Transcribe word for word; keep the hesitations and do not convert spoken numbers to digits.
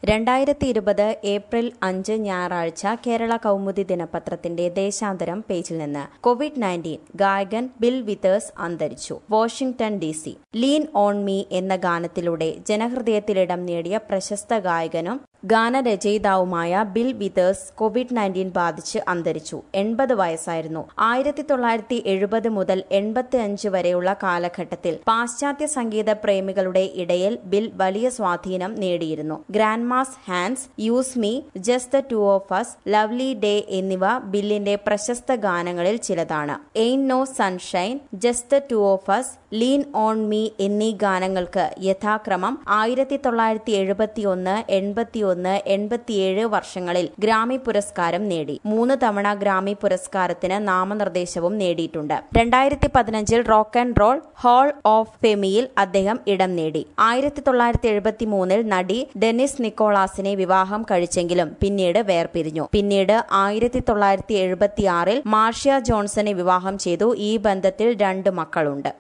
രണ്ടായിരത്തി ഇരുപത് ഏപ്രിൽ അഞ്ച് ഞായറാഴ്ച കേരള കൗമുദി ദിനപത്രത്തിന്റെ ദേശാന്തരം പേജിൽ നിന്ന് കോവിഡ് നയൻറ്റീൻ ഗായകൻ ബിൽ വിതേഴ്സ് അന്തരിച്ചു. Washington D C. Lean on me എന്ന ഗാനത്തിലൂടെ ജനഹൃദയത്തിലിടം നേടിയ പ്രശസ്ത ഗായകനും ഗാനരചയിതാവുമായ ബിൽ വിതേഴ്സ് കോവിഡ് നയൻറ്റീൻ ബാധിച്ച് അന്തരിച്ചു. എൺപത് വയസ്സായിരുന്നു. ആയിരത്തി തൊള്ളായിരത്തി എഴുപത് മുതൽ എൺപത്തി അഞ്ച് വരെയുള്ള കാലഘട്ടത്തിൽ പാശ്ചാത്യ സംഗീത പ്രേമികളുടെ ഇടയിൽ ബിൽ വലിയ സ്വാധീനം നേടിയിരുന്നു. Grandma's hands, use me, just the two of us, lovely day എന്നിവ ബില്ലിന്റെ പ്രശസ്ത ഗാനങ്ങളിൽ ചിലതാണ്. Ain't no sunshine, just the two of us, lean on me എന്നീ ഗാനങ്ങൾക്ക് യഥാക്രമം ആയിരത്തി തൊള്ളായിരത്തി എഴുപത്തി ഒന്ന് എൺപത്തിയൊന്ന് എൺപത്തിയേഴ് വർഷങ്ങളിൽ ഗ്രാമി പുരസ്കാരം നേടി. മൂന്ന് തവണ ഗ്രാമി പുരസ്കാരത്തിന് നാമനിർദ്ദേശവും നേടിയിട്ടുണ്ട്. രണ്ടായിരത്തി പതിനഞ്ചിൽ rock and roll hall of ഫെമിയിൽ അദ്ദേഹം ഇടം നേടി. ആയിരത്തി തൊള്ളായിരത്തി എഴുപത്തി മൂന്നിൽ നടി ഡെന്നിസ് നിക്കോളാസിനെ വിവാഹം കഴിച്ചെങ്കിലും പിന്നീട് വേർപിരിഞ്ഞു. പിന്നീട് ആയിരത്തി തൊള്ളായിരത്തി എഴുപത്തിയാറിൽ മാർഷ്യ ജോൺസനെ വിവാഹം ചെയ്തു. ഈ ബന്ധത്തിൽ രണ്ട് മക്കളുണ്ട്.